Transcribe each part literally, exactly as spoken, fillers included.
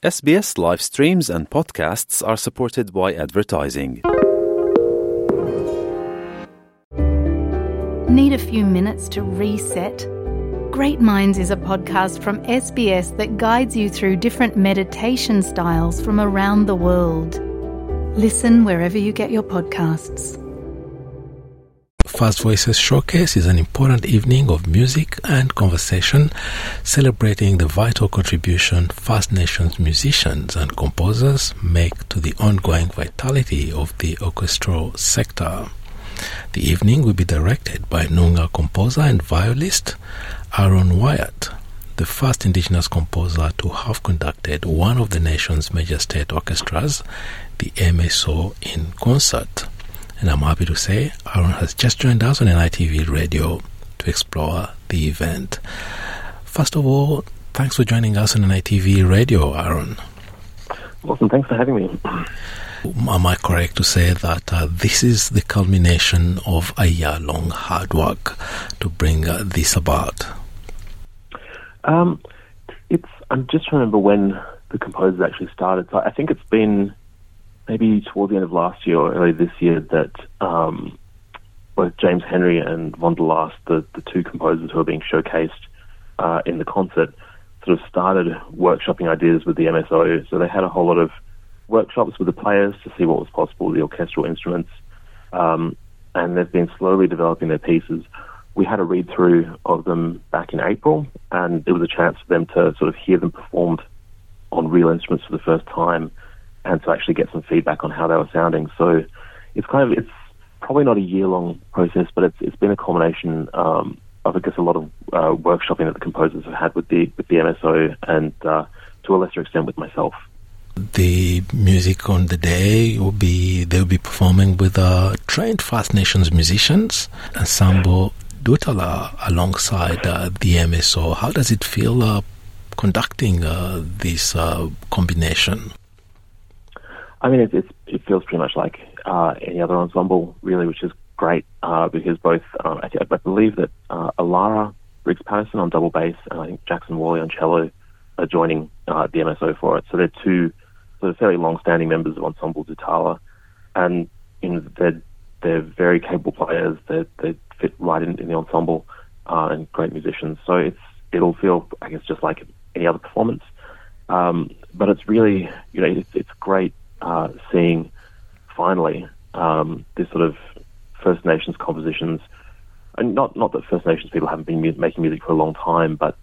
S B S live streams and podcasts are supported by advertising. Need a few minutes to reset? Great Minds is a podcast from S B S that guides you through different meditation styles from around the world. Listen wherever you get your podcasts. First Voices Showcase is an important evening of music and conversation celebrating the vital contribution First Nations musicians and composers make to the ongoing vitality of the orchestral sector. The evening will be directed by Noongar composer and violist Aaron Wyatt, the first Indigenous composer to have conducted one of the nation's major state orchestras, the M S O, in concert. And I'm happy to say Aaron has just joined us on N I T V Radio to explore the event. First of all, thanks for joining us on N I T V Radio, Aaron. Awesome, thanks for having me. Am I correct to say that uh, this is the culmination of a year-long hard work to bring uh, this about? Um, it's. I'm just trying to remember when the composers actually started. So I think it's been maybe towards the end of last year or early this year that um, both James Henry and Von der Last, the, the two composers who are being showcased uh, in the concert, sort of started workshopping ideas with the M S O. So they had a whole lot of workshops with the players to see what was possible with the orchestral instruments, um, and they've been slowly developing their pieces. We had a read-through of them back in April, and it was a chance for them to sort of hear them performed on real instruments for the first time, and to actually get some feedback on how they were sounding. So it's kind of, it's probably not a year-long process, but it's it's been a culmination um, of, I guess, a lot of uh, workshopping that the composers have had with the with the M S O and uh, to a lesser extent with myself. The music on the day will be, they'll be performing with uh, trained First Nations musicians, Ensemble Dutala, alongside uh, the M S O. How does it feel uh, conducting uh, this uh, combination? I mean, it, it's, it feels pretty much like uh, any other ensemble, really, which is great uh, because both, uh, I, I believe that uh, Alara Briggs-Patterson on double bass and I think Jackson Worley on cello are joining uh, the M S O for it. So they're two sort of fairly long-standing members of Ensemble Dutala, and you know, they're, they're very capable players. They they fit right in, in the ensemble uh, and great musicians. So it's it'll feel, I guess, just like any other performance. Um, but it's really, you know, it's, it's great Uh, seeing finally um, this sort of First Nations compositions, and not not that First Nations people haven't been mu- making music for a long time, but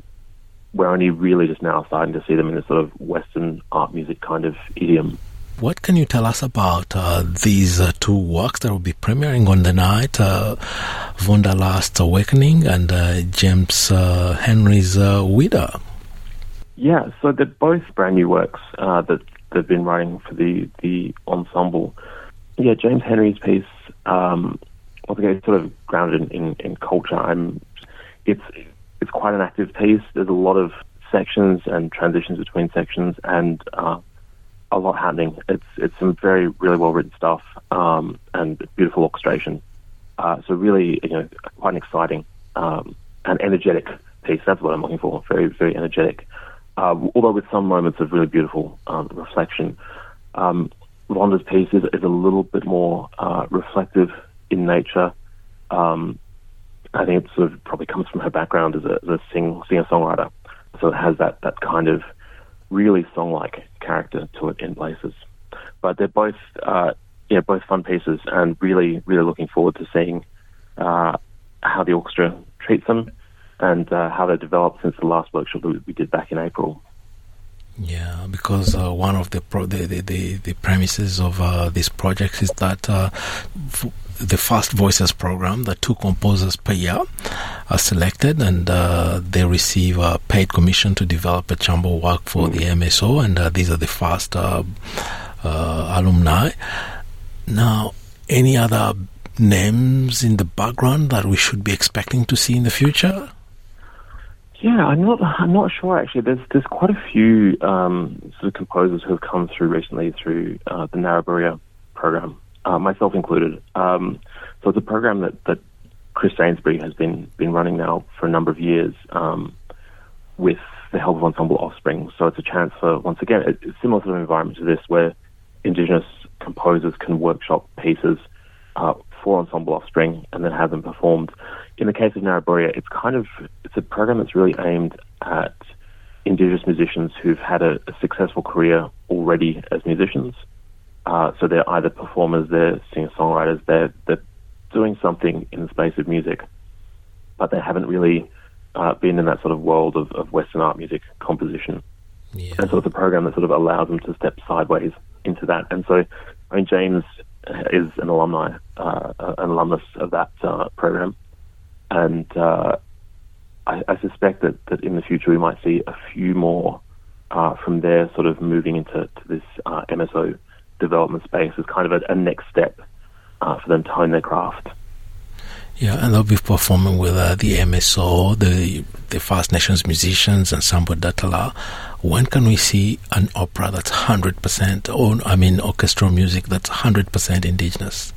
we're only really just now starting to see them in this sort of Western art music kind of idiom. What can you tell us about uh, these uh, two works that will be premiering on the night, uh, Von der Last's Awakening and uh, James uh, Henry's uh, Wida? Yeah, so they're both brand new works uh, that they've been writing for the, the ensemble. Yeah, James Henry's piece, um, once again, it's sort of grounded in, in, in culture. I'm, it's it's quite an active piece. There's a lot of sections and transitions between sections, and uh, a lot happening. It's it's some very really well written stuff um, and beautiful orchestration. Uh, so really, you know, quite an exciting um, and energetic piece. That's what I'm looking for. Very very energetic. Uh, although with some moments of really beautiful um, reflection. Um, Vonda's piece is, is a little bit more uh, reflective in nature. Um, I think it sort of probably comes from her background as a, as a sing, singer-songwriter. So it has that, that kind of really song-like character to it in places. But they're both, uh, yeah, both fun pieces, and really, really looking forward to seeing uh, how the orchestra treats them, and uh, how they developed since the last workshop that we did back in April. Yeah, because uh, one of the, pro- the, the, the the premises of uh, this project is that uh, f- the First Voices program, the two composers per year are selected, and uh, they receive a paid commission to develop a chamber work for mm. the M S O, and uh, these are the first uh, uh, alumni. Now, any other names in the background that we should be expecting to see in the future? Yeah, I'm not. I'm not sure actually. There's there's quite a few um, sort of composers who have come through recently through uh, the Narrabri program, uh, myself included. Um, so it's a program that, that Chris Sainsbury has been been running now for a number of years um, with the help of Ensemble Offspring. So it's a chance for, once again, a similar sort of environment to this where Indigenous composers can workshop pieces uh, for Ensemble Offspring and then have them performed. In the case of Narrabri, it's kind of, it's a program that's really aimed at Indigenous musicians who've had a, a successful career already as musicians. Uh, so they're either performers, they're singer-songwriters, they're, they're doing something in the space of music, but they haven't really uh, been in that sort of world of, of Western art music composition. Yeah. And so it's a program that sort of allows them to step sideways into that. And so, I mean, James is an alumni, uh, an alumnus of that uh, program. And uh, I, I suspect that, that in the future we might see a few more uh, from there sort of moving into to this uh, M S O development space as kind of a, a next step uh, for them to hone their craft. Yeah, and they'll be performing with uh, the M S O, the the First Nations musicians, and Sambo Datala. When can we see an opera that's one hundred percent, or I mean orchestral music that's one hundred percent Indigenous?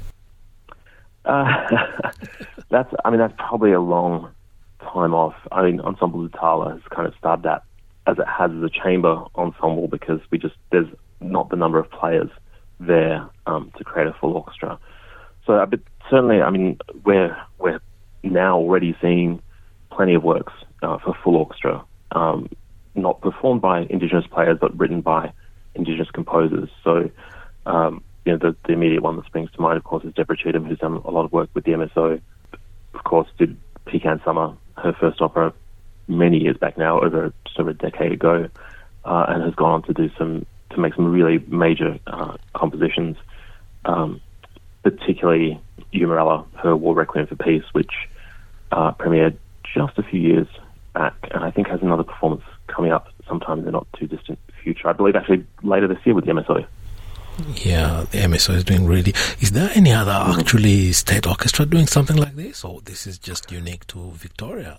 Uh, that's, I mean, that's probably a long time off. I mean, Ensemble Datala has kind of started that as it has as a chamber ensemble because we just, there's not the number of players there um, to create a full orchestra. So, uh, but certainly, I mean, we're we're now already seeing plenty of works uh, for full orchestra, um, not performed by Indigenous players, but written by Indigenous composers. So, um, you know, the, the immediate one that springs to mind, of course, is Deborah Cheatham, who's done a lot of work with the M S O. Of course, did Pecan Summer, her first opera, many years back now, over just over a decade ago, uh, and has gone on to do some to make some really major uh, compositions. Um, particularly Umarella, her War Requiem for Peace, which uh, premiered just a few years back, and I think has another performance coming up sometime in the not-too-distant future. I believe actually later this year with the M S O. Yeah, the M S O is doing really... Is there any other mm-hmm. actually state orchestra doing something like this, or this is just unique to Victoria?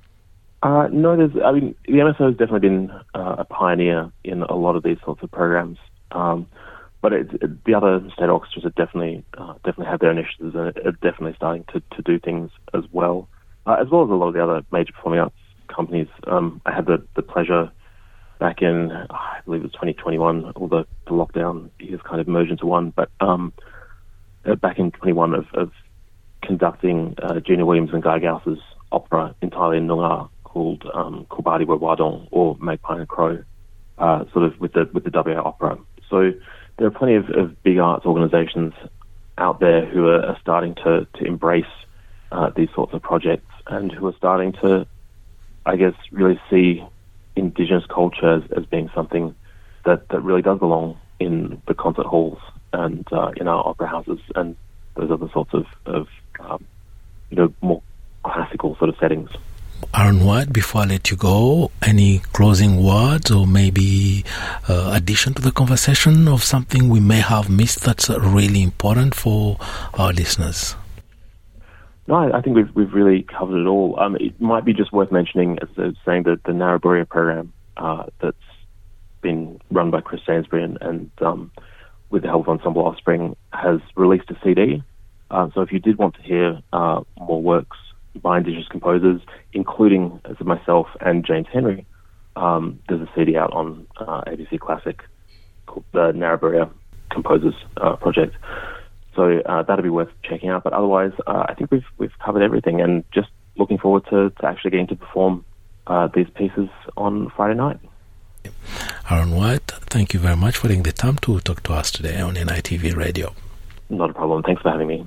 Uh, no, there's... I mean, the M S O has definitely been uh, a pioneer in a lot of these sorts of programs. Um, But it, it, the other state orchestras are definitely uh, definitely have their initiatives and are definitely starting to, to do things as well, uh, as well as a lot of the other major performing arts companies. Um, I had the, the pleasure back in, I believe it was twenty twenty-one, all the, the lockdown years kind of merged into one, but um, back in twenty-one of, of conducting uh, Gina Williams and Guy Gauss's opera entirely in Noongar called um, Kubadi Wadong, or Magpie and Crow, uh, sort of with the with the W A Opera. So there are plenty of, of big arts organisations out there who are, are starting to, to embrace uh, these sorts of projects and who are starting to, I guess, really see Indigenous culture as, as being something that, that really does belong in the concert halls and uh, in our opera houses and those other sorts of, of um, you know, more classical sort of settings. Aaron White, before I let you go, any closing words or maybe uh, addition to the conversation of something we may have missed that's really important for our listeners? No, I think we've we've really covered it all. Um, it might be just worth mentioning, as I was saying, that the Narrabri program uh, that's been run by Chris Sainsbury and, and um, with the help of Ensemble Offspring has released a C D. Uh, so if you did want to hear uh, more works by Indigenous composers, including as myself and James Henry, um, there's a C D out on uh, A B C Classic called the Narrabri Composers uh, Project. So uh, that'd be worth checking out. But otherwise, uh, I think we've we've covered everything, and just looking forward to, to actually getting to perform uh, these pieces on Friday night. Aaron White, thank you very much for taking the time to talk to us today on N I T V Radio. Not a problem. Thanks for having me.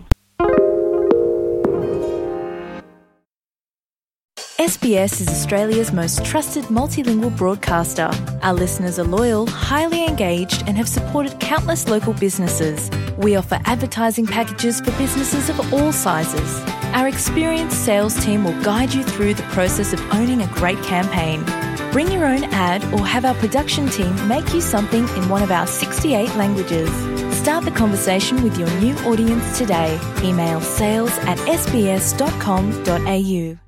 S B S is Australia's most trusted multilingual broadcaster. Our listeners are loyal, highly engaged, and have supported countless local businesses. We offer advertising packages for businesses of all sizes. Our experienced sales team will guide you through the process of owning a great campaign. Bring your own ad or have our production team make you something in one of our sixty-eight languages. Start the conversation with your new audience today. Email sales at s b s dot com dot a u.